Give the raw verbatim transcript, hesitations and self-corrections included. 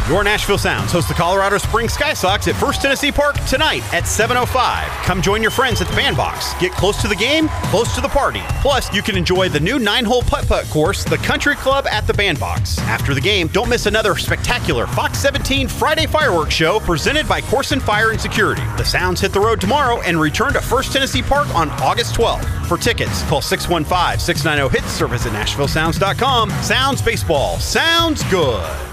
Your Nashville Sounds host the Colorado Springs Sky Sox at First Tennessee Park tonight at seven oh five. Come join your friends at the Bandbox. Get close to the game, close to the party. Plus, you can enjoy the new nine-hole putt-putt course, the Country Club at the Bandbox. After the game, don't miss another spectacular Fox seventeen Friday fireworks show presented by Corson Fire and Security. The Sounds hit the road tomorrow and return to First Tennessee Park on August twelfth. For tickets, call six one five, six nine zero, H I T S or visit Nashville Sounds dot com. Sounds Baseball. Sounds good.